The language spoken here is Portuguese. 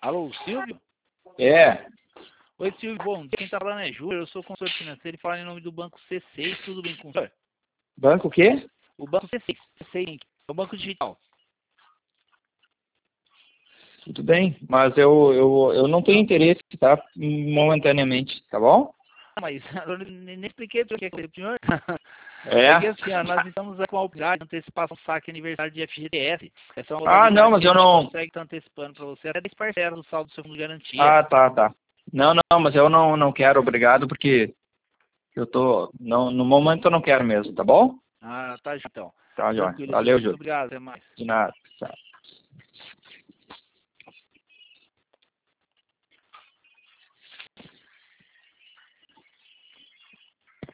Alô, Silvio? É. Oi, Silvio. Bom, quem tá falando é Júlio, eu sou consultor financeiro e falo em nome do Banco C6. Tudo bem com o senhor? Banco o quê? O Banco C6. C6 é o Banco Digital. Tudo bem, mas eu não tenho interesse, tá? Momentaneamente, tá bom? Mas eu nem expliquei para que é o senhor. É. É que assim, ó, nós estamos com a oportunidade de antecipar um saque aniversário de FGTS. Essa é uma Não, mas que a eu gente não... consegue estar antecipando para você até 10 parcelas do saldo do seu fundo de garantia. Tá. Não, mas eu não quero, obrigado, porque eu tô... Não, no momento eu não quero mesmo, tá bom? Ah, tá, então. Tá, João. Tranquilo, Silvio. Valeu, Muito Júlio. obrigado. Até mais. De nada.